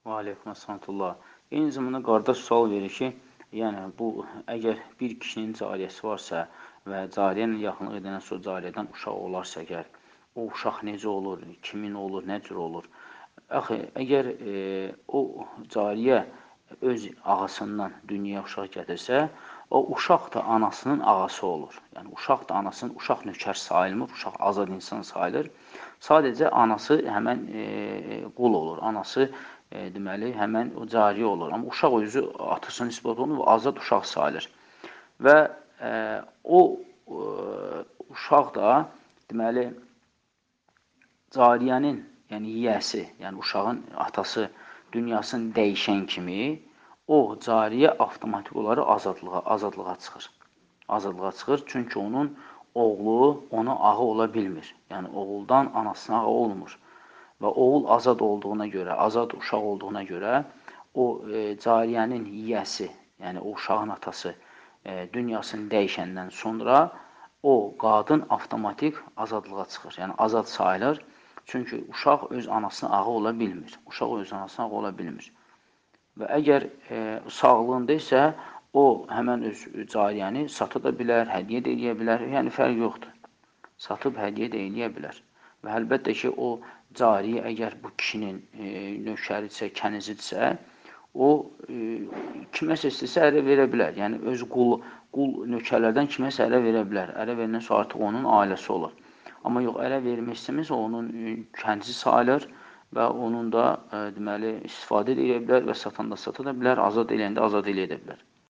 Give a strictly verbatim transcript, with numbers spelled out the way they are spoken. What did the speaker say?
Və aleykum əssalatullah. Eyni zamanda qardaş sual verir ki, yəni bu əgər bir kişinin cariyəsi varsa və cariyə ilə yaxınlıq edəndən sonra cariyədən uşaq olarsa əgər, o uşaq necə olur, kimin olur, nə cür olur? Axı, əgər e, o cariyə öz ağasından dünyaya uşaq gətirsə, o uşaq da anasının ağası olur. Yəni, uşaq da anasının, uşaq nökər sayılmır, uşaq azad insan sayılır. Sadəcə anası həmən e, qul olur, anası e, deməli, həmən o cariyə olur. Amma uşaq özü atasına nisbət olunur və azad uşaq sayılır. Və e, o e, uşaq da deməli, cariyənin, yəni yiyəsi, yəni uşağın atası dünyasını dəyişən kimi, o cariyə avtomatik olaraq azadlığa, azadlığa çıxır. Azadlığa çıxır, çünki onun oğlu ona ağı ola bilmir. Yəni, oğuldan anasına ağı olmur. Və oğul azad olduğuna görə, azad uşaq olduğuna görə, o e, cariyənin yiyəsi, yəni o uşağın atası e, dünyasını dəyişəndən sonra o qadın avtomatik azadlığa çıxır. Yəni, azad sayılır. Çünki uşaq öz anasına ağı ola bilmir. Uşaq öz anasına ağı ola bilmir. Və əgər e, sağlığında isə o həmən öz cariyəni sata da bilər, hədiyyə də edə bilər, yəni fərq yoxdur. Satıb hədiyyə də edə bilər. Və əlbəttə ki, o cariyə əgər bu kişinin e, növkəridirsə, kənizidirsə, o e, kiməsə istəsə ərə verə bilər. Yəni, öz qul, qul növkərlərdən kiməsə ərə verə bilər. Ərə verəndən sonra artıq onun ailəsi olur. Amma yox, ərə vermək istəmirsə, onun e, kənizi sayılır və onun da e, deməli, istifadə edə bilər və satanda sata da bilər, azad eləyəndə azad eləyə də bilər.